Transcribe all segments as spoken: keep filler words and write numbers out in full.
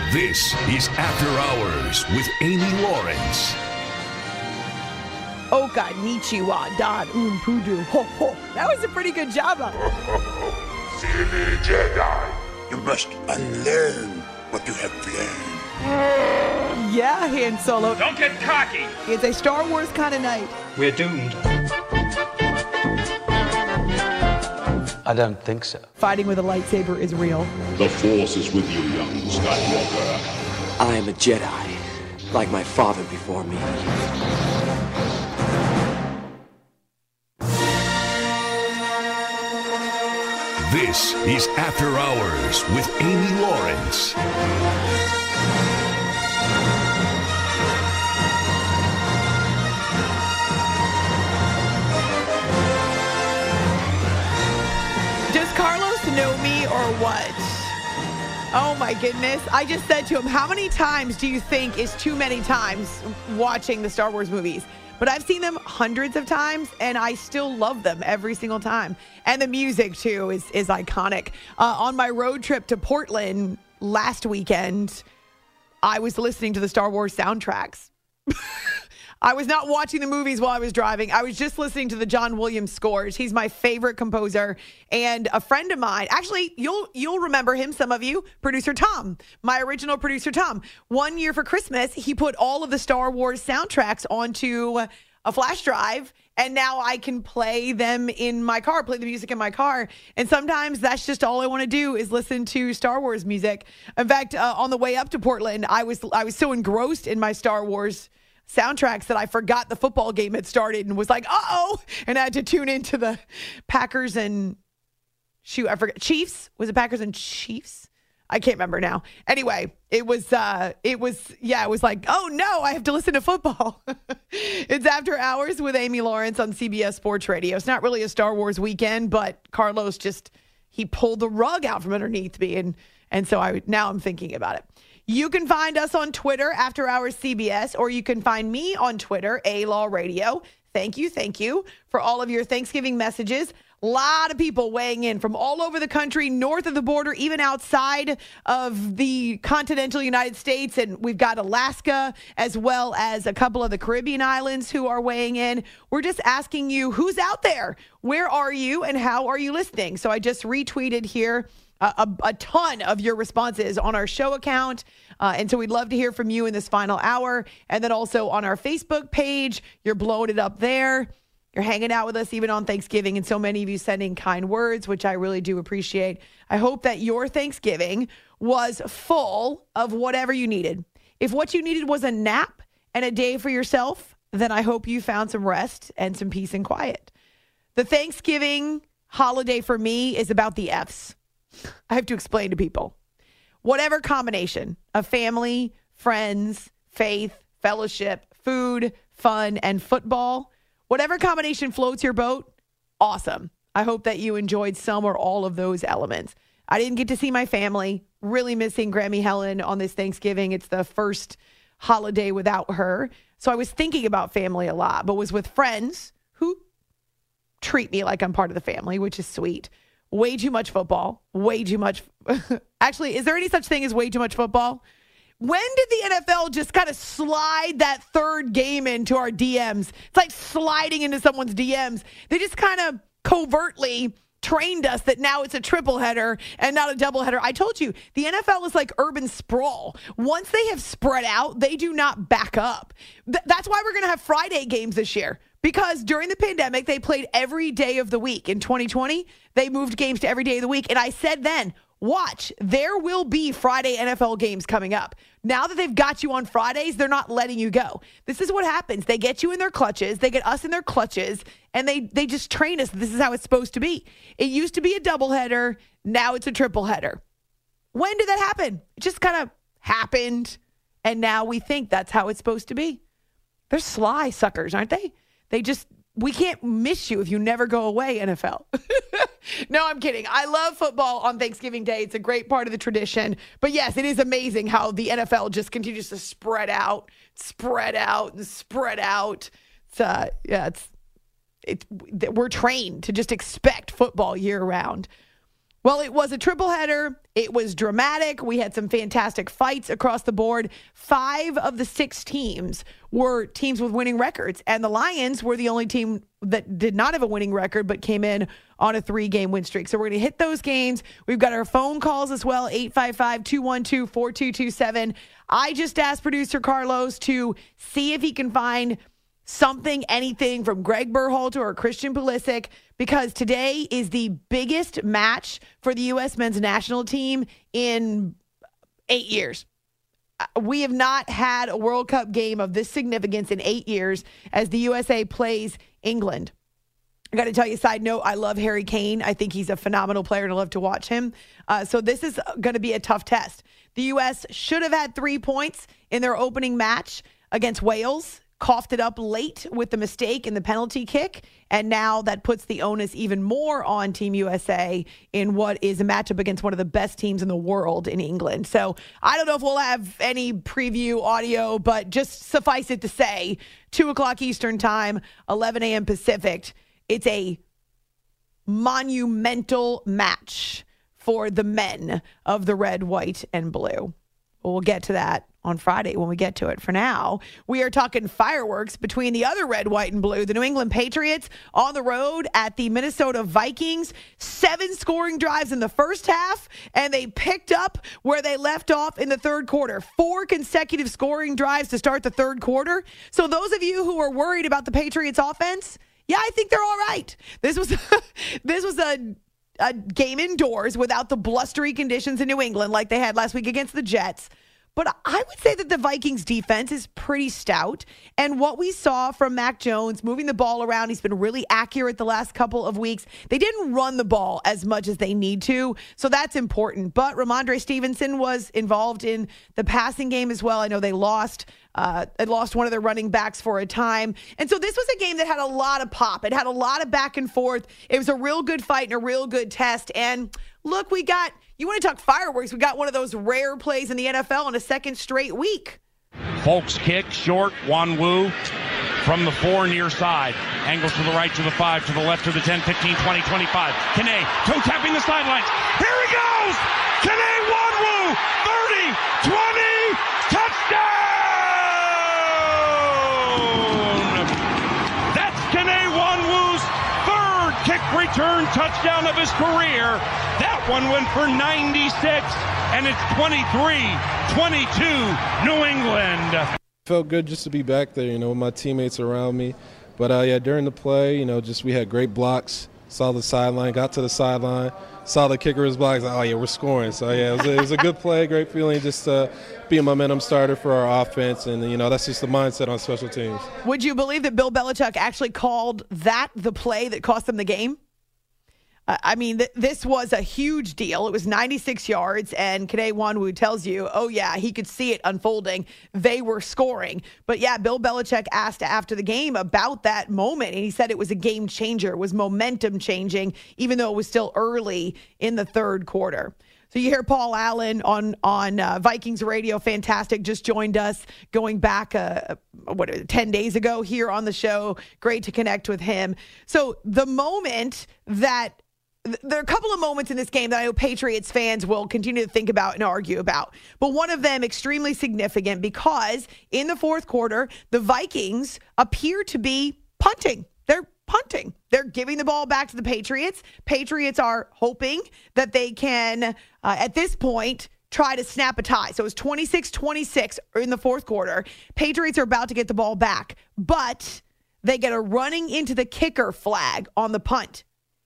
This is After Hours with Amy Lawrence. Oka Nichiwa Dan Un Pudu Ho Ho. That was a pretty good job of it. Silly Jedi, you must unlearn what you have learned. Yeah, Han Solo. Don't get cocky. It's a Star Wars kind of night. We're doomed. I don't think so. Fighting with a lightsaber is real. The Force is with you, young Skywalker. I am a Jedi, like my father before me. This is After Hours with Amy Lawrence. Does Carlos know me or what? Oh my goodness. I just said to him, how many times do you think is too many times watching the Star Wars movies? But I've seen them hundreds of times, and I still love them every single time. And the music, too, is, is iconic. Uh, on my road trip to Portland last weekend, I was listening to the Star Wars soundtracks. I was not watching the movies while I was driving. I was just listening to the John Williams scores. He's my favorite composer. And a friend of mine, actually, you'll you'll remember him, some of you, producer Tom, my original producer Tom. One year for Christmas, he put all of the Star Wars soundtracks onto a flash drive, and now I can play them in my car, play the music in my car. And sometimes that's just all I want to do is listen to Star Wars music. In fact, uh, on the way up to Portland, I was I was so engrossed in my Star Wars soundtracks that I forgot the football game had started and was like, uh-oh, and I had to tune into the Packers and, shoot, I forgot, Chiefs? Was it Packers and Chiefs? I can't remember now. Anyway, it was, uh, it was, yeah, it was like, oh no, I have to listen to football. It's After Hours with Amy Lawrence on C B S Sports Radio. It's not really a Star Wars weekend, but Carlos just, he pulled the rug out from underneath me, and, and so I now I'm thinking about it. You can find us on Twitter, After Hours C B S, or you can find me on Twitter, A Law Radio. Thank you, thank you for all of your Thanksgiving messages. A lot of people weighing in from all over the country, north of the border, even outside of the continental United States. And we've got Alaska, as well as a couple of the Caribbean islands who are weighing in. We're just asking you, who's out there? Where are you and how are you listening? So I just retweeted here A, a, a ton of your responses on our show account. Uh, and so we'd love to hear from you in this final hour. And then also on our Facebook page, you're blowing it up there. You're hanging out with us even on Thanksgiving. And so many of you sending kind words, which I really do appreciate. I hope that your Thanksgiving was full of whatever you needed. If what you needed was a nap and a day for yourself, then I hope you found some rest and some peace and quiet. The Thanksgiving holiday for me is about the F's. I have to explain to people. Whatever combination of family, friends, faith, fellowship, food, fun, and football, whatever combination floats your boat, awesome. I hope that you enjoyed some or all of those elements. I didn't get to see my family. Really missing Grammy Helen on this Thanksgiving. It's the first holiday without her. So I was thinking about family a lot, but was with friends who treat me like I'm part of the family, which is sweet. Way too much football. Way too much. Actually, is there any such thing as way too much football? When did the N F L just kind of slide that third game into our D Ms? It's like sliding into someone's D Ms. They just kind of covertly trained us that now it's a triple header and not a double header. I told you, the N F L is like urban sprawl. Once they have spread out, they do not back up. Th- that's why we're going to have Friday games this year. Because during the pandemic, they played every day of the week. In twenty twenty, they moved games to every day of the week. And I said then, watch, there will be Friday N F L games coming up. Now that they've got you on Fridays, they're not letting you go. This is what happens. They get you in their clutches. They get us in their clutches. And they, they just train us. This is how it's supposed to be. It used to be a doubleheader. Now it's a triple header. When did that happen? It just kind of happened. And now we think that's how it's supposed to be. They're sly suckers, aren't they? They just, we can't miss you if you never go away, N F L. No, I'm kidding. I love football on Thanksgiving Day. It's a great part of the tradition. But yes, it is amazing how the N F L just continues to spread out, spread out, and spread out. It's, uh, yeah, it's, it's, we're trained to just expect football year round. Well, it was a triple header. It was dramatic. We had some fantastic fights across the board. Five of the six teams were teams with winning records, and the Lions were the only team that did not have a winning record but came in on a three-game win streak. So we're going to hit those games. We've got our phone calls as well, eight five five, two one two, four two two seven. I just asked producer Carlos to see if he can find something, anything from Greg Berhalter or Christian Pulisic, because today is the biggest match for the U S men's national team in eight years. We have not had a World Cup game of this significance in eight years as the U S A plays England. I got to tell you a side note, I love Harry Kane. I think he's a phenomenal player and I love to watch him. Uh, so this is going to be a tough test. The U S should have had three points in their opening match against Wales. Coughed it up late with the mistake in the penalty kick, and now that puts the onus even more on Team U S A in what is a matchup against one of the best teams in the world in England. So I don't know if we'll have any preview audio, but just suffice it to say, two o'clock Eastern time, eleven a.m. Pacific, it's a monumental match for the men of the red, white, and blue. We'll get to that on Friday when we get to it. For now, we are talking fireworks between the other red, white, and blue. The New England Patriots on the road at the Minnesota Vikings. Seven scoring drives in the first half, and they picked up where they left off in the third quarter. Four consecutive scoring drives to start the third quarter. So those of you who are worried about the Patriots offense, yeah, I think they're all right. This was this was a a game indoors without the blustery conditions in New England like they had last week against the Jets. But I would say that the Vikings defense is pretty stout. And what we saw from Mac Jones moving the ball around, he's been really accurate the last couple of weeks. They didn't run the ball as much as they need to, so that's important. But Ramondre Stevenson was involved in the passing game as well. I know they lost Uh, it lost one of their running backs for a time. And so this was a game that had a lot of pop. It had a lot of back and forth. It was a real good fight and a real good test. And look, we got, you want to talk fireworks, we got one of those rare plays in the N F L in a second straight week. Folks kick, short, Wanwu from the four near side. Angles to the right, to the five, to the left, to the ten, fifteen, twenty, twenty-five. Kane, toe tapping the sidelines. Here he goes! Kane Wanwu, thirty, twenty, touchdown! Kick return touchdown of his career. That one went for ninety-six, and it's twenty-three twenty-two New England. Felt good just to be back there, you know, with my teammates around me. But uh, yeah, during the play, you know, just we had great blocks. Saw the sideline, got to the sideline, saw the kicker's blocks. Like, oh yeah, we're scoring. So yeah, it was a, it was a good play, great feeling, just uh, be a momentum starter for our offense, and you know that's just the mindset on special teams. Would you believe that Bill Belichick actually called that the play that cost them the game? Uh, I mean, th- this was a huge deal. It was ninety-six yards, and Kane Wanwu tells you, oh yeah, he could see it unfolding. They were scoring. But yeah, Bill Belichick asked after the game about that moment, and he said it was a game changer. It was momentum changing, even though it was still early in the third quarter. So you hear Paul Allen on on uh, Vikings radio, fantastic, just joined us going back uh, what ten days ago here on the show. Great to connect with him. So the moment that th- there are a couple of moments in this game that I know Patriots fans will continue to think about and argue about. But one of them extremely significant because in the fourth quarter, the Vikings appear to be punting. They're punting. They're giving the ball back to the Patriots. Patriots are hoping that they can, uh, at this point, try to snap a tie. So it was twenty-six twenty-six in the fourth quarter. Patriots are about to get the ball back, but they get a running into the kicker flag on the punt.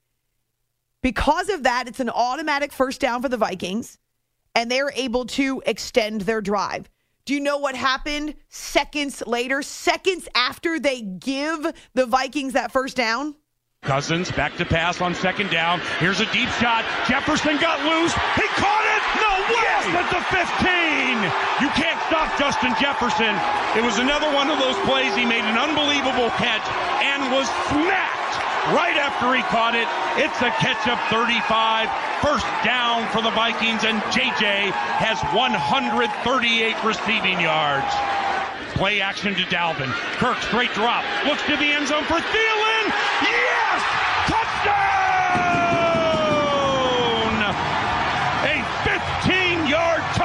Because of that, it's an automatic first down for the Vikings, and they're able to extend their drive. Do you know what happened seconds later, seconds after they give the Vikings that first down? Cousins back to pass on second down. Here's a deep shot. Jefferson got loose. He caught it. No way. Yes, at the fifteen. You can't stop Justin Jefferson. It was another one of those plays. He made an unbelievable catch and was smacked right after he caught it. It's a catch-up thirty-five. First down for the Vikings, and J J has one hundred thirty-eight receiving yards. Play action to Dalvin. Kirk, straight drop. Looks to the end zone for Thielen. Yes! Touchdown!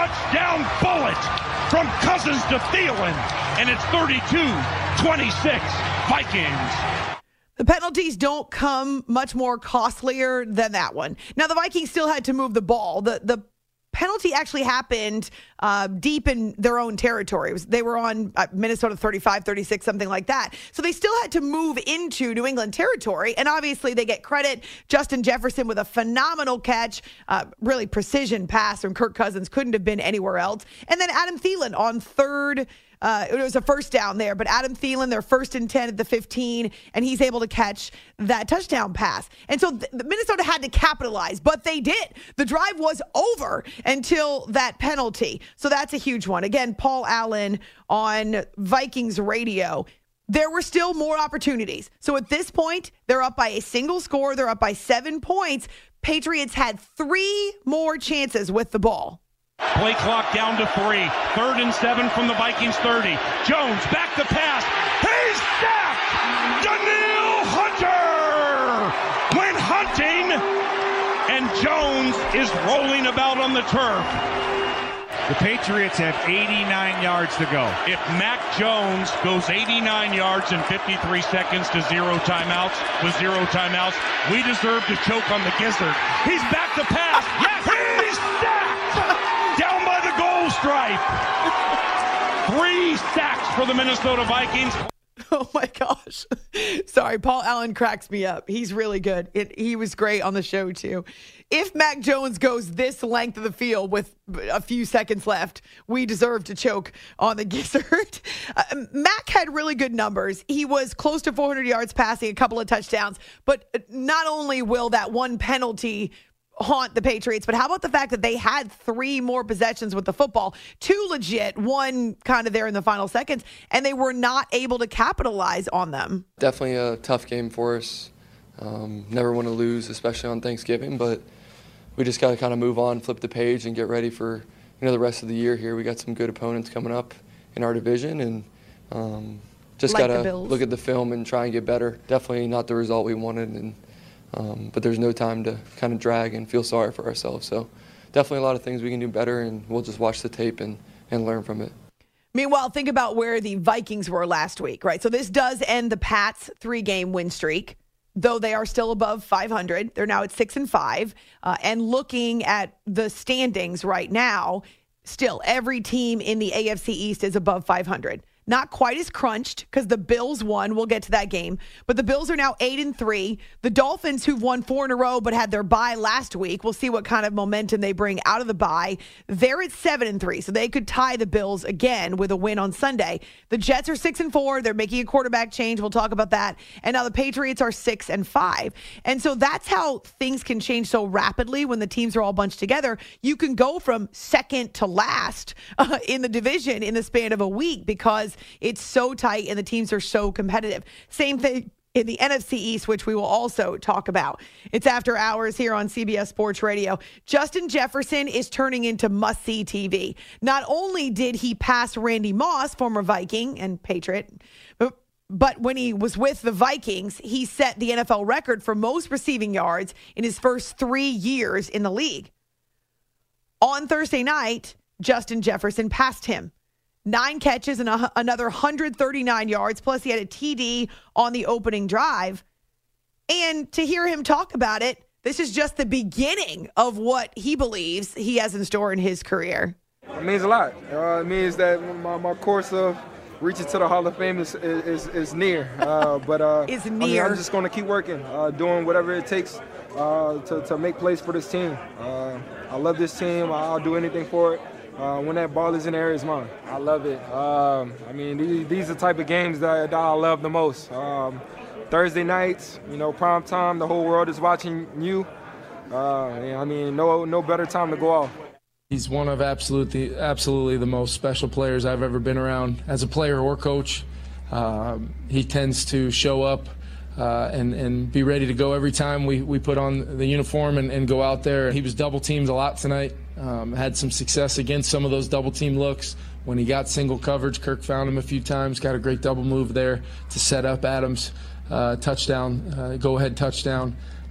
touchdown bullet from Cousins to Thielen, and it's thirty-two twenty-six Vikings. The penalties don't come much more costlier than that one. Now, the Vikings still had to move the ball. The the penalty actually happened uh, deep in their own territory. It was, they were on uh, Minnesota thirty-five, thirty-six, something like that. So they still had to move into New England territory. And obviously they get credit. Justin Jefferson with a phenomenal catch, uh, really precision pass from Kirk Cousins. Couldn't have been anywhere else. And then Adam Thielen on third. Uh, it was a first down there, but Adam Thielen, they're first and ten at the fifteen, and he's able to catch that touchdown pass. And so th- Minnesota had to capitalize, but they did. The drive was over until that penalty. So that's a huge one. Again, Paul Allen on Vikings radio. There were still more opportunities. So at this point, they're up by a single score. They're up by seven points. Patriots had three more chances with the ball. Play clock down to three. Third and seven from the Vikings thirty. Jones back the pass. He's sacked! Danielle Hunter went hunting, and Jones is rolling about on the turf. The Patriots have eighty-nine yards to go. If Mac Jones goes eighty-nine yards in fifty-three seconds to zero timeouts, with zero timeouts, we deserve to choke on the gizzard. He's back to pass. Yes, he's sacked! Down by the goal stripe. Three sacks for the Minnesota Vikings. Oh, my gosh. Sorry, Paul Allen cracks me up. He's really good. It, he was great on the show, too. If Mac Jones goes this length of the field with a few seconds left, we deserve to choke on the gizzard. Uh, Mac had really good numbers. He was close to four hundred yards passing, a couple of touchdowns. But not only will that one penalty haunt the Patriots, but how about the fact that they had three more possessions with the football, two legit, one kind of there in the final seconds, and they were not able to capitalize on them. Definitely a tough game for us. Um, never want to lose, especially on Thanksgiving, but we just got to kind of move on, flip the page, and get ready for you know the rest of the year here. We got some good opponents coming up in our division, and um, just Like got the to Bills. look at the film and try and get better. Definitely not the result we wanted, and Um, but there's no time to kind of drag and feel sorry for ourselves. So definitely a lot of things we can do better, and we'll just watch the tape and, and learn from it. Meanwhile, think about where the Vikings were last week, right? So this does end the Pats' three-game win streak, though they are still above five hundred. They're now at six and five. Uh, and looking at the standings right now, still every team in the A F C East is above five hundred. Not quite as crunched because the Bills won. We'll get to that game. But the Bills are now eight and three. The Dolphins, who've won four in a row but had their bye last week, we'll see what kind of momentum they bring out of the bye. They're at seven and three, so they could tie the Bills again with a win on Sunday. The Jets are six and four. They're making a quarterback change. We'll talk about that. And now the Patriots are six and five. And so that's how things can change so rapidly when the teams are all bunched together. You can go from second to last uh, in the division in the span of a week because it's so tight and the teams are so competitive. Same thing in the N F C East, which we will also talk about. It's After Hours here on C B S Sports Radio. Justin Jefferson is turning into must-see T V. Not only did he pass Randy Moss, former Viking and Patriot, but But when he was with the Vikings, he set the N F L record for most receiving yards in his first three years in the league. On Thursday night, Justin Jefferson passed him. Nine catches and a, another one hundred thirty-nine yards, plus he had a T D on the opening drive. And to hear him talk about it, this is just the beginning of what he believes he has in store in his career. It means a lot. Uh, it means that my, my course of reaching to the Hall of Fame is is, is near. Uh, but uh, is near. I mean, I'm just going to keep working, uh, doing whatever it takes uh, to, to make plays for this team. Uh, I love this team. I'll do anything for it. Uh, when that ball is in the air, it's mine. I love it. Um, I mean, these, these are the type of games that, that I love the most. Um, Thursday nights, you know, prime time, the whole world is watching you. Uh, I mean, no no better time to go off. He's one of absolutely, absolutely the most special players I've ever been around as a player or coach. Um, he tends to show up uh, and, and be ready to go every time we, we put on the uniform and, and go out there. He was double teamed a lot tonight. Um, had some success against some of those double team looks. When he got single coverage, Kirk found him a few times, got a great double move there to set up Adams' uh, touchdown, uh, go-ahead touchdown.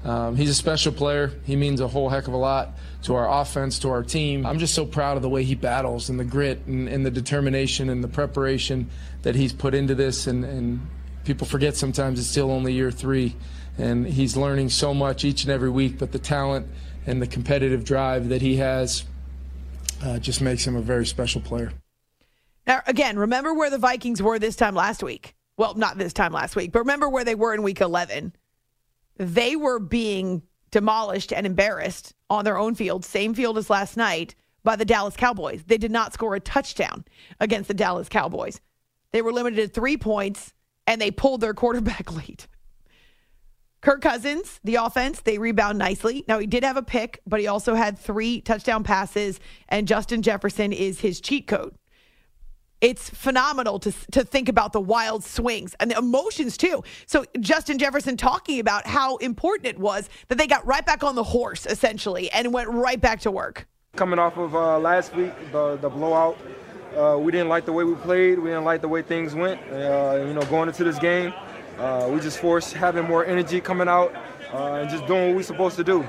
Um, he's a special player. He means a whole heck of a lot to our offense, to our team. I'm just so proud of the way he battles and the grit and, and the determination and the preparation that he's put into this. And, and people forget sometimes it's still only year three. And he's learning so much each and every week. But the talent and the competitive drive that he has uh, just makes him a very special player. Now, again, remember where the Vikings were this time last week. Well, not this time last week, but remember where they were in week eleven. They were being demolished and embarrassed on their own field, same field as last night, by the Dallas Cowboys. They did not score a touchdown against the Dallas Cowboys. They were limited to three points, and they pulled their quarterback lead. Kirk Cousins, the offense, they rebound nicely. Now, he did have a pick, but he also had three touchdown passes, and Justin Jefferson is his cheat code. It's phenomenal to to think about the wild swings and the emotions, too. So Justin Jefferson talking about how important it was that they got right back on the horse, essentially, and went right back to work. Coming off of uh, last week, the, the blowout, uh, we didn't like the way we played. We didn't like the way things went. Uh, you know, going into this game, uh, we just forced having more energy coming out uh, and just doing what we're supposed to do.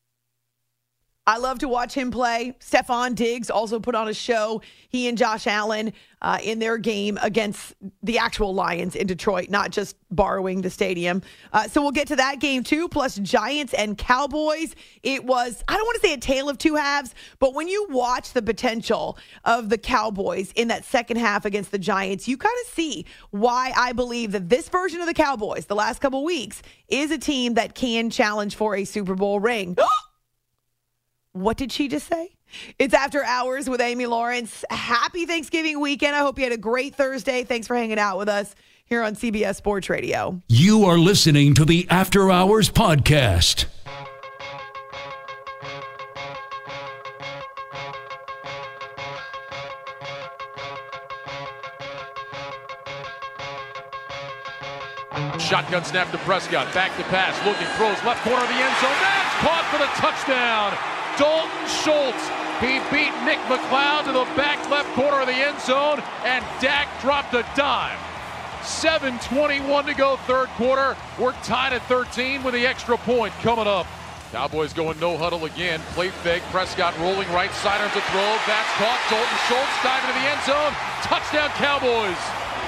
I love to watch him play. Stephon Diggs also put on a show. He and Josh Allen uh, in their game against the actual Lions in Detroit, not just borrowing the stadium. Uh, so we'll get to that game too, plus Giants and Cowboys. It was, I don't want to say a tale of two halves, but when you watch the potential of the Cowboys in that second half against the Giants, you kind of see why I believe that this version of the Cowboys, the last couple weeks, is a team that can challenge for a Super Bowl ring. What did she just say? It's After Hours with Amy Lawrence. Happy Thanksgiving weekend. I hope you had a great Thursday. Thanks for hanging out with us here on C B S Sports Radio. You are listening to the After Hours podcast. Shotgun snap to Prescott. Back to pass. Looking, throws left corner of the end zone. That's caught for the touchdown. Dalton Schultz. He beat Nick McLeod to the back left corner of the end zone, and Dak dropped a dime. seven twenty-one to go, third quarter. We're tied at thirteen with the extra point coming up. Cowboys going no huddle again. Play fake. Prescott rolling right side on the throw. That's caught. Dalton Schultz diving to the end zone. Touchdown Cowboys.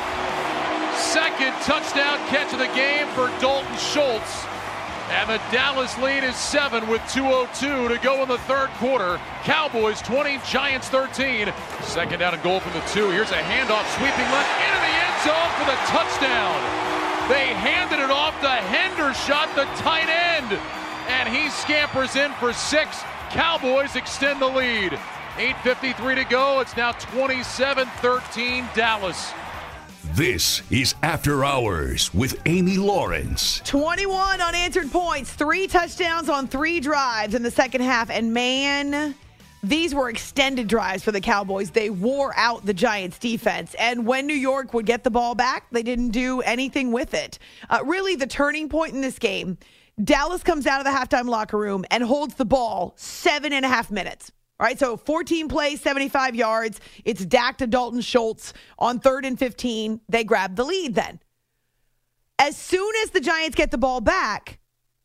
Second touchdown catch of the game for Dalton Schultz. And the Dallas lead is seven with two oh two to go in the third quarter. Cowboys twenty, Giants thirteen. Second down and goal from the two. Here's a handoff, sweeping left into the end zone for the touchdown. They handed it off to Hendershot, the tight end. And he scampers in for six. Cowboys extend the lead. eight fifty-three to go. It's now twenty-seven thirteen Dallas. This is After Hours with Amy Lawrence. twenty-one unanswered points, three touchdowns on three drives in the second half. And man, these were extended drives for the Cowboys. They wore out the Giants defense. And when New York would get the ball back, they didn't do anything with it. Uh, really, the turning point in this game, Dallas comes out of the halftime locker room and holds the ball seven and a half minutes. All right, so fourteen plays, seventy-five yards. It's Dak to Dalton Schultz on third and fifteen. They grab the lead then. As soon as the Giants get the ball back,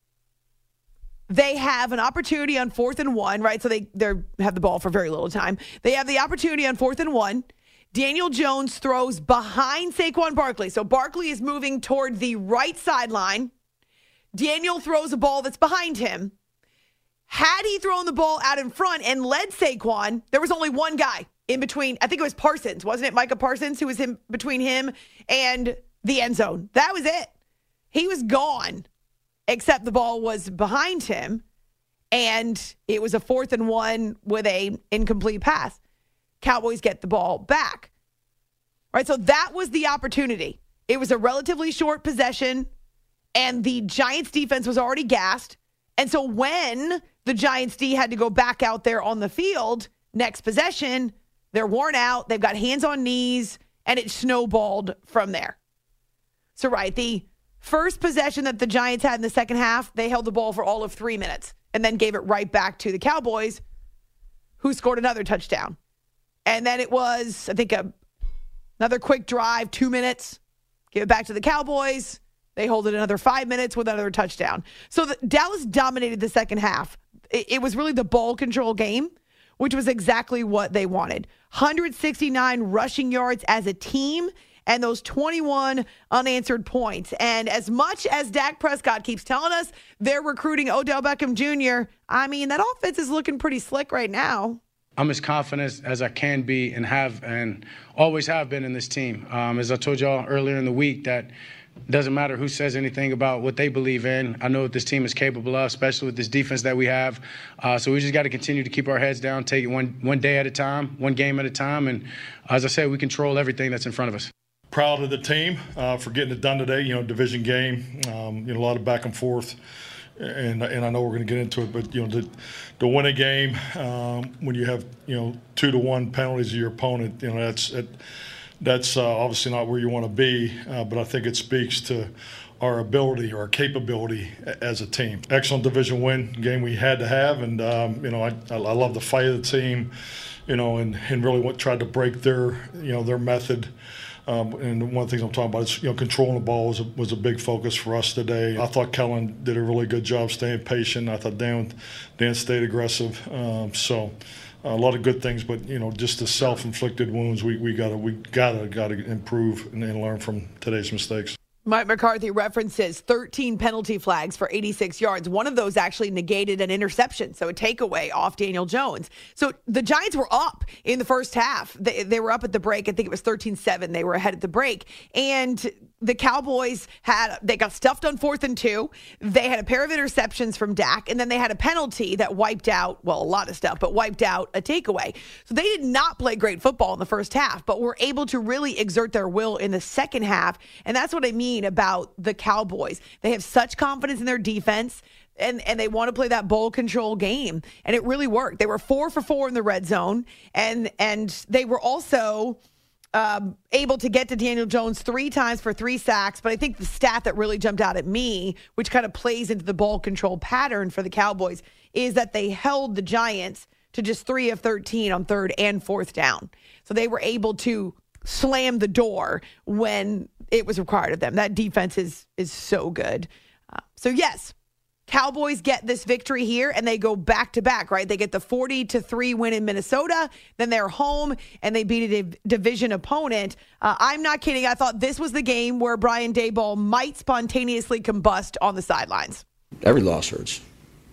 they have an opportunity on fourth and one, right? So they they have the ball for very little time. They have the opportunity on fourth and one. Daniel Jones throws behind Saquon Barkley. So Barkley is moving toward the right sideline. Daniel throws a ball that's behind him. Had he thrown the ball out in front and led Saquon, there was only one guy in between. I think it was Parsons, wasn't it? Micah Parsons, who was in between him and the end zone. That was it. He was gone, except the ball was behind him, and it was a fourth and one with a incomplete pass. Cowboys get the ball back. All right, so that was the opportunity. It was a relatively short possession, and the Giants defense was already gassed. And so when the Giants D had to go back out there on the field, next possession, they're worn out, they've got hands on knees, and it snowballed from there. So, right, the first possession that the Giants had in the second half, they held the ball for all of three minutes and then gave it right back to the Cowboys, who scored another touchdown. And then it was, I think, a, another quick drive, two minutes, give it back to the Cowboys, They hold it another five minutes with another touchdown. So the, Dallas dominated the second half. It, it was really the ball control game, which was exactly what they wanted. one hundred sixty-nine rushing yards as a team and those twenty-one unanswered points. And as much as Dak Prescott keeps telling us they're recruiting Odell Beckham Junior, I mean, that offense is looking pretty slick right now. I'm as confident as I can be and have and always have been in this team. Um, as I told y'all earlier in the week, that doesn't matter who says anything about what they believe in. I know what this team is capable of, especially with this defense that we have. Uh, so we just got to continue to keep our heads down, take it one one day at a time, one game at a time. And as I said, we control everything that's in front of us. Proud of the team uh, for getting it done today. You know, division game, um, you know, a lot of back and forth. And and I know we're going to get into it, but, you know, to, to win a game um, when you have, you know, two to one penalties of your opponent, you know, that's it, that's uh, obviously not where you want to be. Uh, but I think it speaks to our ability, our capability as a team. Excellent division win, game we had to have. And, um, you know, I, I love the fight of the team, you know, and, and really what tried to break their, you know, their method. Um, and one of the things I'm talking about is, you know, controlling the ball was a, was a big focus for us today. I thought Kellen did a really good job staying patient. I thought Dan, Dan stayed aggressive. Um, so uh, a lot of good things, but, you know, just the self-inflicted wounds, we we gotta we gotta gotta improve and, and learn from today's mistakes. Mike McCarthy references thirteen penalty flags for eighty-six yards. One of those actually negated an interception, so a takeaway off Daniel Jones. So the Giants were up in the first half. They, they were up at the break. I think it was thirteen seven. They were ahead at the break. And the Cowboys had, they got stuffed on fourth and two. They had a pair of interceptions from Dak, and then they had a penalty that wiped out, well, a lot of stuff, but wiped out a takeaway. So they did not play great football in the first half, but were able to really exert their will in the second half. And that's what I mean about the Cowboys. They have such confidence in their defense, and, and they want to play that ball control game. And it really worked. They were four for four in the red zone, and and they were also um, able to get to Daniel Jones three times for three sacks. But I think the stat that really jumped out at me, which kind of plays into the ball control pattern for the Cowboys, is that they held the Giants to just three of thirteen on third and fourth down. So they were able to slam the door when it was required of them. That defense is is so good. Uh, so yes, Cowboys get this victory here, and they go back to back, right? They get the forty to three win in Minnesota, then they're home, and they beat a div- division opponent. Uh, I'm not kidding. I thought this was the game where Brian Daboll might spontaneously combust on the sidelines. Every loss hurts.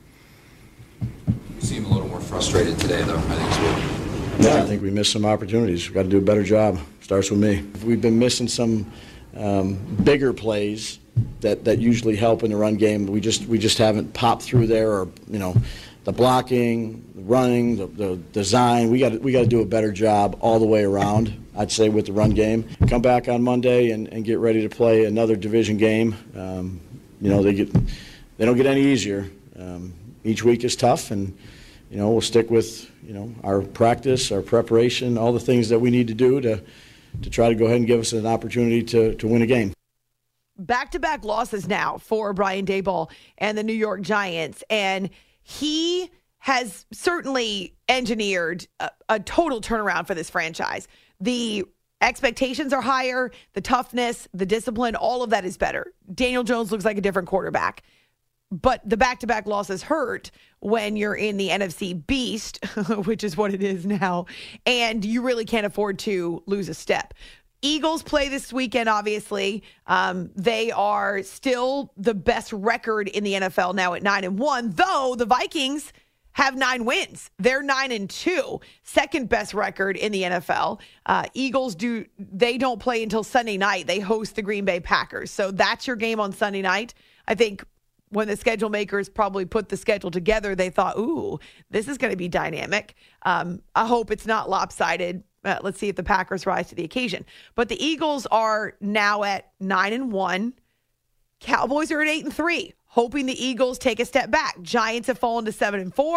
You seem a little more frustrated today, though. I think it's good. Yeah, I think we missed some opportunities. We've got to do a better job. Starts with me. We've been missing some um, bigger plays that, that usually help in the run game. We just we just haven't popped through there, or, you know, the blocking, the running, the, the design. We got we got to do a better job all the way around, I'd say, with the run game. Come back on Monday and, and get ready to play another division game. Um, you know, they get they don't get any easier. Um, each week is tough, and, you know, we'll stick with, you know, our practice, our preparation, all the things that we need to do to to try to go ahead and give us an opportunity to, to win a game. Back-to-back losses now for Brian Daboll and the New York Giants, and he has certainly engineered a, a total turnaround for this franchise. The expectations are higher, the toughness, the discipline, all of that is better. Daniel Jones looks like a different quarterback. But the back-to-back losses hurt when you're in the N F C beast, which is what it is now, and you really can't afford to lose a step. Eagles play this weekend, obviously. Um, they are still the best record in the N F L now at nine and one, though the Vikings have nine wins. They're nine and two, second best record in the N F L. Uh, Eagles do they don't play until Sunday night. They host the Green Bay Packers, so that's your game on Sunday night. I think when the schedule makers probably put the schedule together, they thought, "Ooh, this is going to be dynamic." Um, I hope it's not lopsided. Uh, let's see if the Packers rise to the occasion. But the Eagles are now at nine and one. Cowboys are at eight and three, hoping the Eagles take a step back. Giants have fallen to seven and four.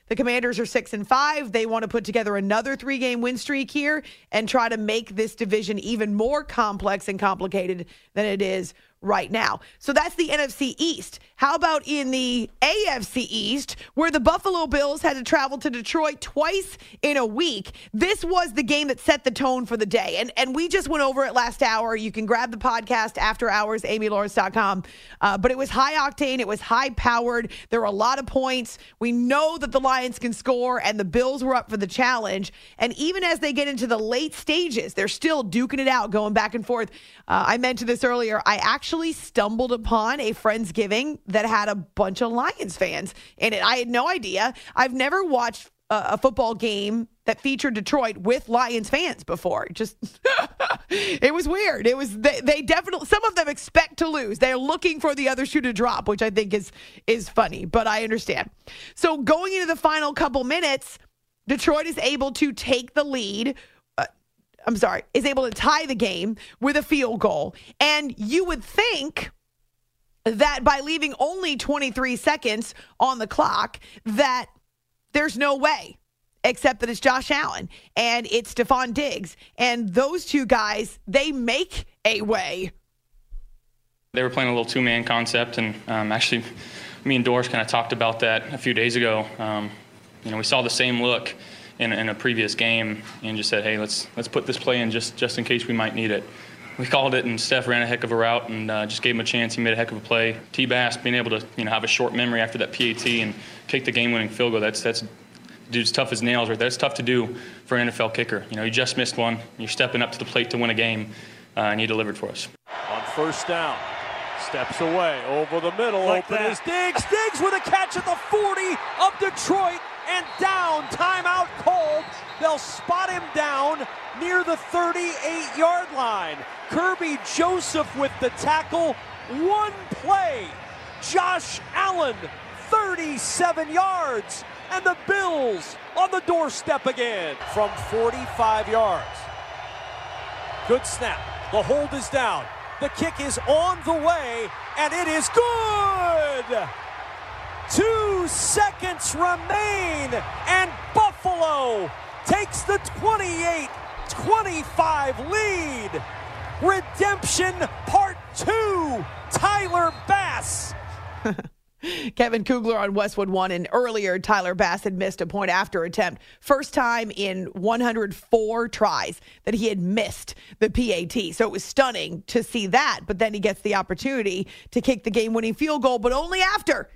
The Commanders are six and five. They want to put together another three-game win streak here and try to make this division even more complex and complicated than it is right now. So that's the N F C East. How about in the A F C East, where the Buffalo Bills had to travel to Detroit twice in a week? This was the game that set the tone for the day. And and we just went over it last hour. You can grab the podcast after hours, amy lawrence dot com. Uh, but it was high octane. It was high powered. There were a lot of points. We know that the Lions can score, and the Bills were up for the challenge. And even as they get into the late stages, they're still duking it out, going back and forth. Uh, I mentioned this earlier. I actually stumbled upon a Friendsgiving that had a bunch of Lions fans in it. I had no idea. I've never watched a, a football game that featured Detroit with Lions fans before. Just, it was weird. It was, they, they definitely, some of them expect to lose. They're looking for the other shoe to drop, which I think is, is funny, but I understand. So going into the final couple minutes, Detroit is able to take the lead. I'm sorry, is able to tie the game with a field goal. And you would think that by leaving only twenty-three seconds on the clock, that there's no way, except that it's Josh Allen and it's Stephon Diggs. And those two guys, they make a way. They were playing a little two-man concept, and um, actually me and Doris kind of talked about that a few days ago. Um, you know, we saw the same look In, in a previous game and just said, hey, let's let's put this play in just, just in case we might need it. We called it, and Steph ran a heck of a route and uh, just gave him a chance. He made a heck of a play. T-Bass being able to you know have a short memory after that P A T and kick the game-winning field goal, that's, that's dude's tough as nails right there. That's tough to do for an N F L kicker. You know, you just missed one. You're stepping up to the plate to win a game, uh, and he delivered for us. On first down, steps away, over the middle, like open that. is Diggs. Diggs with a catch at the forty of Detroit. And down, timeout called. They'll spot him down near the thirty-eight-yard line. Kirby Joseph with the tackle. One play. Josh Allen, thirty-seven yards. And the Bills on the doorstep again from forty-five yards. Good snap. The hold is down. The kick is on the way, and it is good. Two seconds remain, and Buffalo takes the twenty-eight twenty-five lead. Redemption Part two, Tyler Bass. Kevin Kugler on Westwood One, and earlier Tyler Bass had missed a point after attempt. First time in one hundred four tries that he had missed the P A T. So it was stunning to see that, but then he gets the opportunity to kick the game-winning field goal, but only after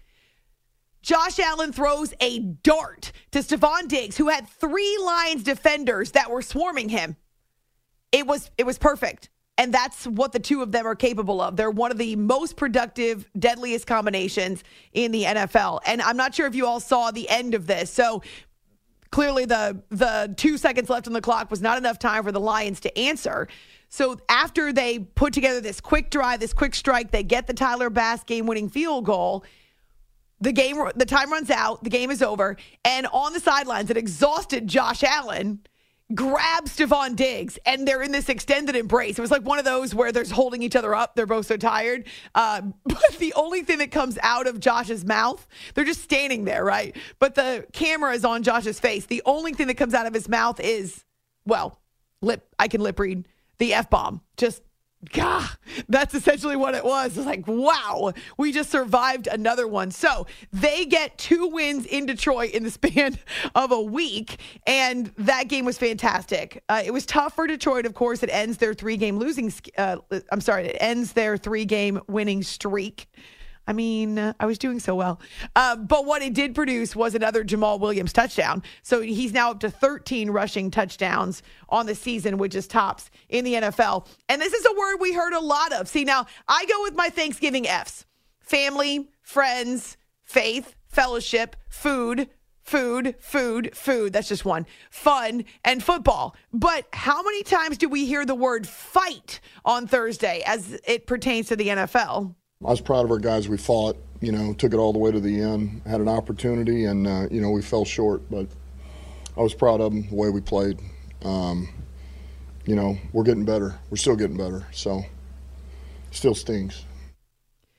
Josh Allen throws a dart to Stephon Diggs, who had three Lions defenders that were swarming him. It was it was perfect. And that's what the two of them are capable of. They're one of the most productive, deadliest combinations in the N F L. And I'm not sure if you all saw the end of this. So clearly the the two seconds left on the clock was not enough time for the Lions to answer. So after they put together this quick drive, this quick strike, they get the Tyler Bass game-winning field goal. The game, the time runs out. The game is over. And on the sidelines, an exhausted Josh Allen grabs Stephon Diggs, and they're in this extended embrace. It was like one of those where they're holding each other up. They're both so tired. Uh, but the only thing that comes out of Josh's mouth, they're just standing there, right? But the camera is on Josh's face. The only thing that comes out of his mouth is, well, lip. I can lip read the F-bomb. Just God, that's essentially what it was. It's like, wow, we just survived another one. So they get two wins in Detroit in the span of a week, and that game was fantastic. Uh, it was tough for Detroit, of course. It ends their three-game losing. Uh, I'm sorry, it ends their three-game winning streak. I mean, uh, I was doing so well. Uh, but what it did produce was another Jamal Williams touchdown. So he's now up to thirteen rushing touchdowns on the season, which is tops in the N F L. And this is a word we heard a lot of. See, now I go with my Thanksgiving F's. Family, friends, faith, fellowship, food, food, food, food. That's just one. Fun and football. But how many times do we hear the word fight on Thursday as it pertains to the N F L? I was proud of our guys. We fought, you know, took it all the way to the end, had an opportunity, and, uh, you know, we fell short. But I was proud of them, the way we played. Um, you know, we're getting better. We're still getting better. So still stings.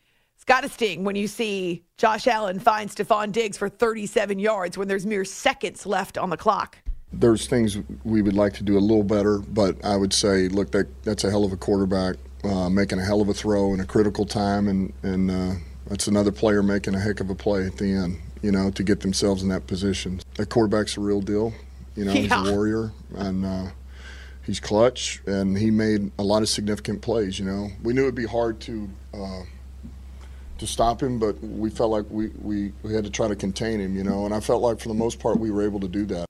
got to sting when you see Josh Allen find Stephon Diggs for thirty-seven yards when there's mere seconds left on the clock. There's things we would like to do a little better, but I would say, look, that that's a hell of a quarterback uh, making a hell of a throw in a critical time, and, and uh, that's another player making a heck of a play at the end, you know, to get themselves in that position. That quarterback's a real deal. You know, yeah. He's a warrior, and uh, he's clutch, and he made a lot of significant plays, you know. We knew it would be hard to uh, to stop him, but we felt like we, we, we had to try to contain him, you know, and I felt like for the most part we were able to do that.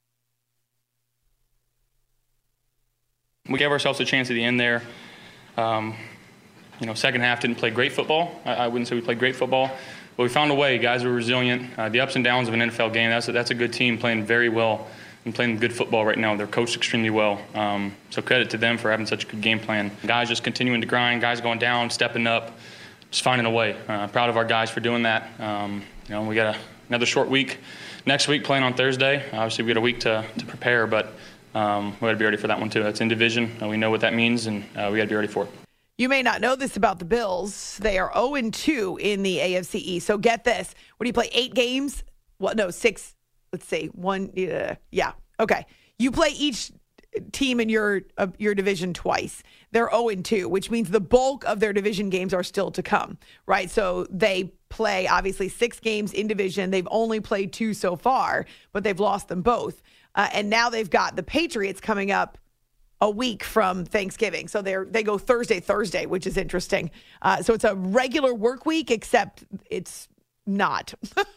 We gave ourselves a chance at the end there. Um, you know, second half didn't play great football. I, I wouldn't say we played great football, but we found a way. Guys were resilient. Uh, the ups and downs of an N F L game, that's a, that's a good team playing very well and playing good football right now. They're coached extremely well. Um, so credit to them for having such a good game plan. Guys just continuing to grind, guys going down, stepping up, just finding a way. Uh, proud of our guys for doing that. Um, you know, we got a, another short week next week playing on Thursday. Obviously, we got a week to, to prepare, but Um, we got to be ready for that one, too. That's in division. Uh, we know what that means, and uh, we got to be ready for it. You may not know this about the Bills. They are oh and two in the A F C East. So get this. What do you play, eight games? Well, no, six. Let's see. One. Uh, yeah. Okay. You play each team in your uh, your division twice. They're oh and two, which means the bulk of their division games are still to come, right? So they play, obviously, six games in division. They've only played two so far, but they've lost them both. Uh, and now they've got the Patriots coming up a week from Thanksgiving. So they're they go Thursday, Thursday, which is interesting. Uh, so it's a regular work week, except it's not.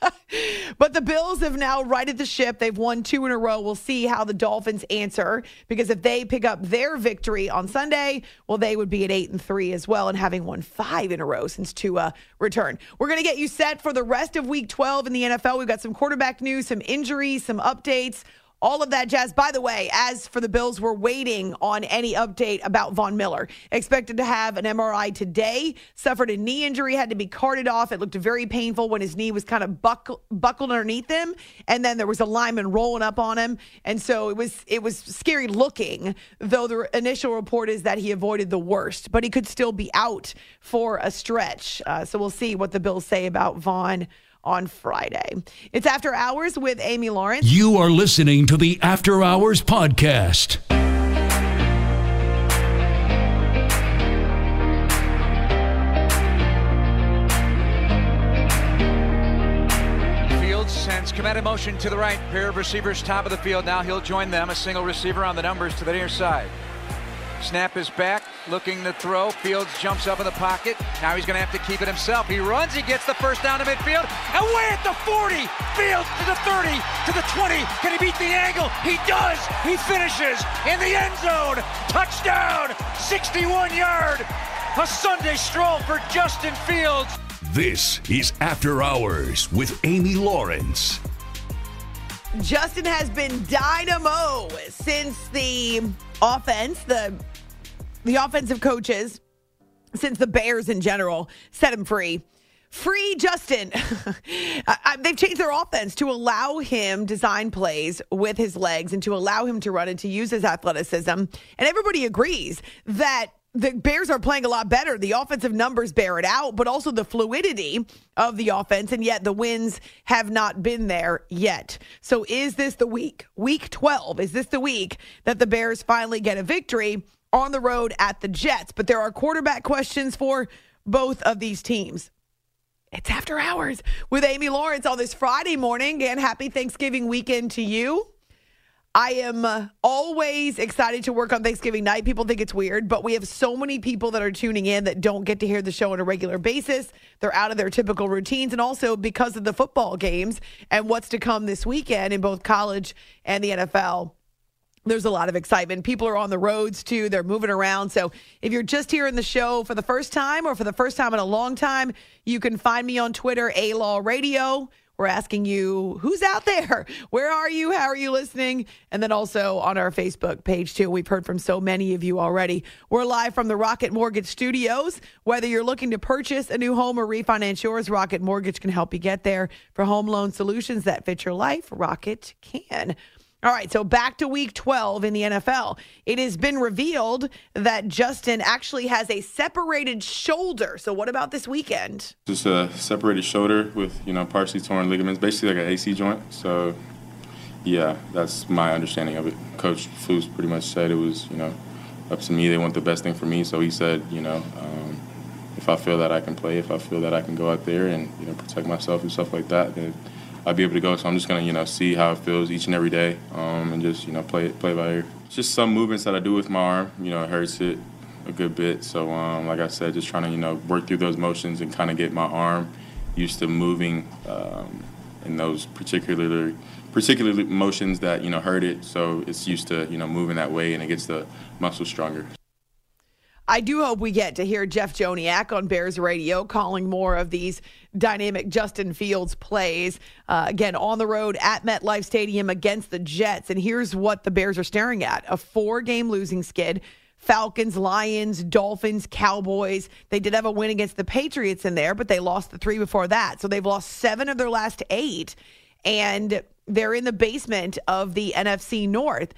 But the Bills have now righted the ship. They've won two in a row. We'll see how the Dolphins answer, because if they pick up their victory on Sunday, well, they would be at eight and three as well, and having won five in a row since Tua returned. We're going to get you set for the rest of Week twelve in the N F L. We've got some quarterback news, some injuries, some updates, all of that jazz. By the way, as for the Bills, we're waiting on any update about Von Miller. Expected to have an M R I today. Suffered a knee injury, had to be carted off. It looked very painful when his knee was kind of buckle, buckled underneath him, and then there was a lineman rolling up on him, and so it was it was scary looking. Though the initial report is that he avoided the worst, but he could still be out for a stretch. Uh, so we'll see what the Bills say about Von on Friday. It's After Hours with Amy Lawrence. You are listening to the After Hours podcast. Fields sends commanded motion to the right. Pair of receivers top of the field. Now he'll join them. A single receiver on the numbers to the near side. Snap is back, looking to throw. Fields jumps up in the pocket. Now he's going to have to keep it himself. He runs, he gets the first down to midfield. Away at the forty. Fields to the thirty, to the twenty. Can he beat the angle? He does. He finishes in the end zone. Touchdown, sixty-one yard. A Sunday stroll for Justin Fields. This is After Hours with Amy Lawrence. Justin has been dynamo since the offense, the the offensive coaches, since the Bears in general set him free. Free Justin. They've changed their offense to allow him design plays with his legs and to allow him to run and to use his athleticism. And everybody agrees that the Bears are playing a lot better. The offensive numbers bear it out, but also the fluidity of the offense, and yet the wins have not been there yet. So is this the week, week twelve, is this the week that the Bears finally get a victory on the road at the Jets? But there are quarterback questions for both of these teams. It's After Hours with Amy Lawrence on this Friday morning, and happy Thanksgiving weekend to you. I am uh, always excited to work on Thanksgiving night. People think it's weird, but we have so many people that are tuning in that don't get to hear the show on a regular basis. They're out of their typical routines, and also because of the football games and what's to come this weekend in both college and the N F L. There's a lot of excitement. People are on the roads, too. They're moving around. So if you're just hearing the show for the first time or for the first time in a long time, you can find me on Twitter, A Law Radio. We're asking you, who's out there? Where are you? How are you listening? And then also on our Facebook page, too. We've heard from so many of you already. We're live from the Rocket Mortgage Studios. Whether you're looking to purchase a new home or refinance yours, Rocket Mortgage can help you get there. For home loan solutions that fit your life, Rocket can. All right, so back to week twelve in the N F L. It has been revealed that Justin actually has a separated shoulder. So what about this weekend? Just a separated shoulder with, you know, partially torn ligaments, basically like an A C joint. So, yeah, that's my understanding of it. Coach Flus pretty much said it was, you know, up to me. They want the best thing for me. So he said, you know, um, if I feel that I can play, if I feel that I can go out there and, you know, protect myself and stuff like that, then I'll be able to go. So I'm just going to, you know, see how it feels each and every day um, and just, you know, play play by ear. Just some movements that I do with my arm, you know, it hurts it a good bit. So, um, like I said, just trying to, you know, work through those motions and kind of get my arm used to moving um, in those particular particular motions that, you know, hurt it. So it's used to, you know, moving that way and it gets the muscle stronger. I do hope we get to hear Jeff Joniak on Bears Radio calling more of these dynamic Justin Fields plays. Uh, again, on the road at MetLife Stadium against the Jets. And here's what the Bears are staring at. A four-game losing skid. Falcons, Lions, Dolphins, Cowboys. They did have a win against the Patriots in there, but they lost the three before that. So they've lost seven of their last eight. And they're in the basement of the N F C North.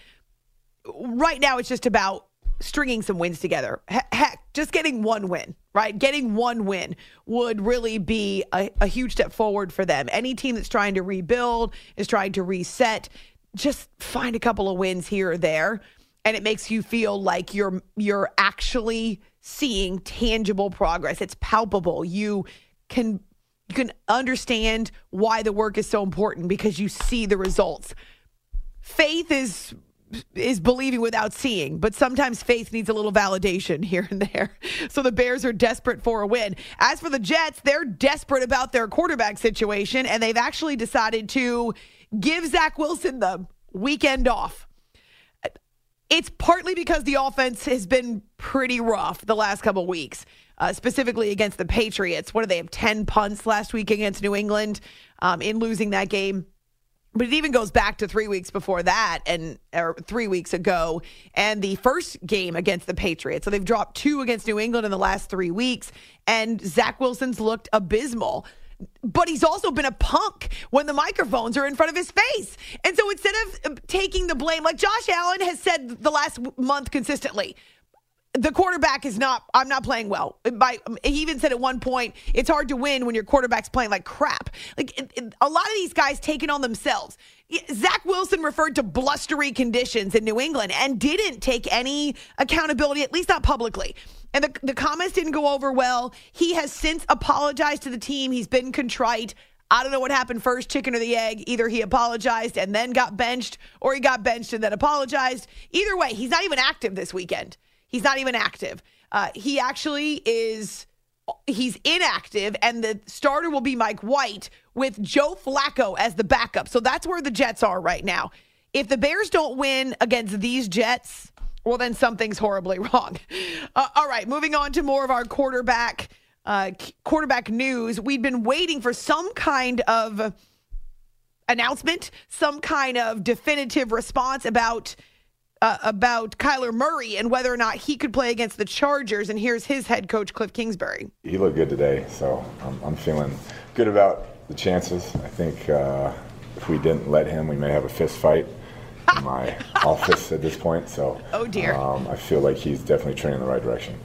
Right now, it's just about stringing some wins together. Heck, just getting one win, right? Getting one win would really be a, a huge step forward for them. Any team that's trying to rebuild, is trying to reset, just find a couple of wins here or there, and it makes you feel like you're you're actually seeing tangible progress. It's palpable. You can you can understand why the work is so important because you see the results. Faith is is believing without seeing, but sometimes faith needs a little validation here and there. So the Bears are desperate for a win. As for the Jets, they're desperate about their quarterback situation, and they've actually decided to give Zach Wilson the weekend off. It's partly because the offense has been pretty rough the last couple weeks, uh, specifically against the Patriots. What did they have, ten punts last week against New England um, in losing that game? But it even goes back to three weeks before that, and or three weeks ago, and the first game against the Patriots. So they've dropped two against New England in the last three weeks, and Zach Wilson's looked abysmal. But he's also been a punk when the microphones are in front of his face. And so instead of taking the blame, like Josh Allen has said the last month consistently, the quarterback is not, I'm not playing well. By, he even said at one point, it's hard to win when your quarterback's playing like crap. Like it, it, a lot of these guys take it on themselves. Zach Wilson referred to blustery conditions in New England and didn't take any accountability, at least not publicly. And the, the comments didn't go over well. He has since apologized to the team. He's been contrite. I don't know what happened first, chicken or the egg. Either he apologized and then got benched, or he got benched and then apologized. Either way, he's not even active this weekend. He's not even active. Uh, he actually is, he's inactive, and the starter will be Mike White with Joe Flacco as the backup. So that's where the Jets are right now. If the Bears don't win against these Jets, well, then something's horribly wrong. Uh, all right, moving on to more of our quarterback uh, quarterback news. We'd been waiting for some kind of announcement, some kind of definitive response about Uh, about Kyler Murray and whether or not he could play against the Chargers. And here's his head coach, Cliff Kingsbury. He looked good today, so I'm, I'm feeling good about the chances. I think uh, if we didn't let him, we may have a fist fight in my office at this point. So oh dear. Um, I feel like he's definitely trending in the right direction.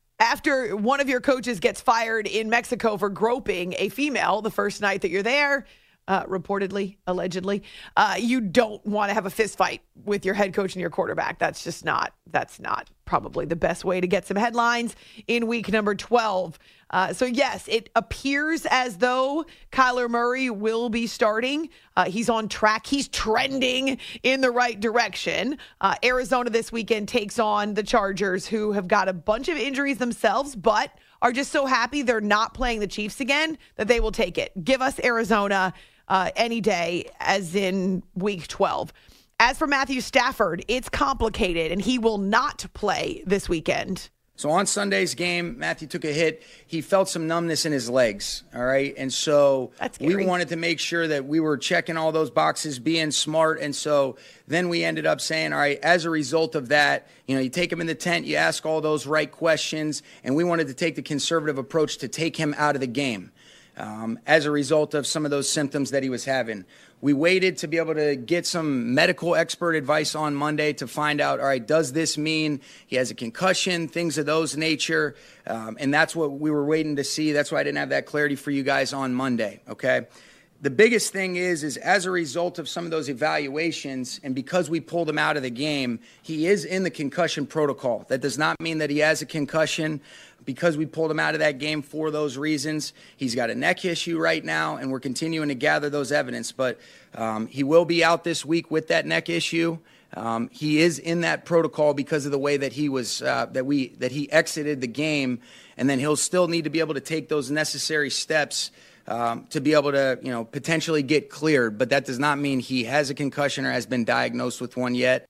After one of your coaches gets fired in Mexico for groping a female the first night that you're there, Uh, reportedly, allegedly, uh, you don't want to have a fist fight with your head coach and your quarterback. That's just not, that's not probably the best way to get some headlines in week number twelve. Uh, so yes, it appears as though Kyler Murray will be starting. Uh, he's on track. He's trending in the right direction. Uh, Arizona this weekend takes on the Chargers, who have got a bunch of injuries themselves, but are just so happy they're not playing the Chiefs again that they will take it. Give us Arizona Uh, any day, as in week twelve. As for Matthew Stafford, it's complicated, and he will not play this weekend. So on Sunday's game, Matthew took a hit. He felt some numbness in his legs, all right? And so we wanted to make sure that we were checking all those boxes, being smart. And so then we ended up saying, all right, as a result of that, you know, you take him in the tent, you ask all those right questions, and we wanted to take the conservative approach to take him out of the game. um, as a result of some of those symptoms that he was having. We waited to be able to get some medical expert advice on Monday to find out, all right, does this mean he has a concussion, things of those nature? Um, and that's what we were waiting to see. That's why I didn't have that clarity for you guys on Monday, okay? The biggest thing is, is as a result of some of those evaluations, and because we pulled him out of the game, he is in the concussion protocol. That does not mean that he has a concussion. Because we pulled him out of that game for those reasons. He's got a neck issue right now, and we're continuing to gather those evidence. But um, he will be out this week with that neck issue. Um, he is in that protocol because of the way that he was uh, that we that he exited the game, and then he'll still need to be able to take those necessary steps um, to be able to, you know, potentially get cleared. But that does not mean he has a concussion or has been diagnosed with one yet.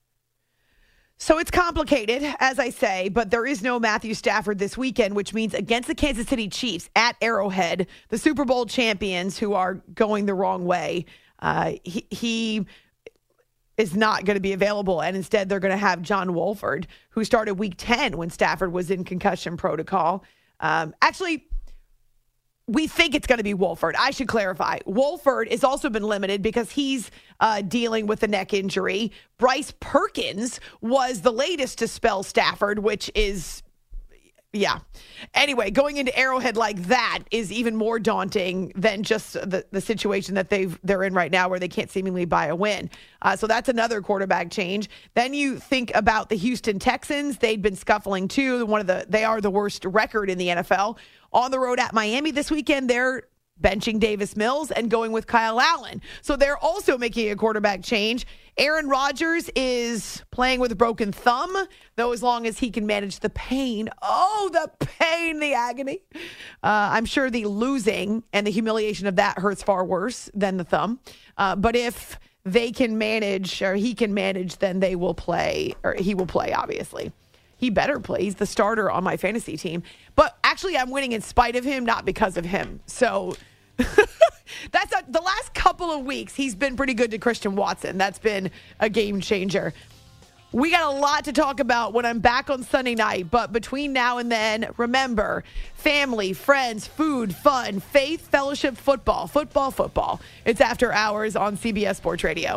So it's complicated, as I say, but there is no Matthew Stafford this weekend, which means against the Kansas City Chiefs at Arrowhead, the Super Bowl champions who are going the wrong way, uh, he, he is not going to be available. And instead, they're going to have John Wolford, who started week ten when Stafford was in concussion protocol. Um, actually, we think it's going to be Wolford. I should clarify. Wolford has also been limited because he's uh, dealing with a neck injury. Bryce Perkins was the latest to spell Stafford, which is, yeah. Anyway, going into Arrowhead like that is even more daunting than just the, the situation that they've, they're in right now where they can't seemingly buy a win. Uh, so that's another quarterback change. Then you think about the Houston Texans. They'd been scuffling too. One of the, they are the worst record in the N F L. On the road at Miami this weekend, they're benching Davis Mills and going with Kyle Allen. So they're also making a quarterback change. Aaron Rodgers is playing with a broken thumb, though as long as he can manage the pain. Oh, the pain, the agony. Uh, I'm sure the losing and the humiliation of that hurts far worse than the thumb. Uh, but if they can manage, or he can manage, then they will play, or he will play, obviously. He better play. He's the starter on my fantasy team. But actually, I'm winning in spite of him, not because of him. So that's a, the last couple of weeks, he's been pretty good to Christian Watson. That's been a game changer. We got a lot to talk about when I'm back on Sunday night. But between now and then, remember, family, friends, food, fun, faith, fellowship, football, football, football. It's After Hours on C B S Sports Radio.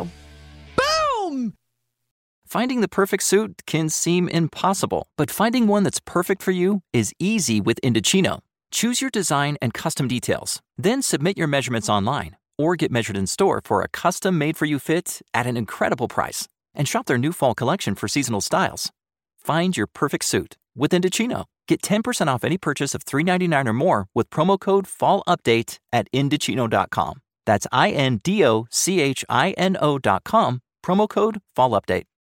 Boom! Finding the perfect suit can seem impossible, but finding one that's perfect for you is easy with Indochino. Choose your design and custom details, then submit your measurements online or get measured in store for a custom made-for-you fit at an incredible price. And shop their new fall collection for seasonal styles. Find your perfect suit with Indochino. Get ten percent off any purchase of three ninety-nine or more with promo code FALLUPDATE at Indochino dot com. That's I N D O C H I N O dot com, promo code FALLUPDATE.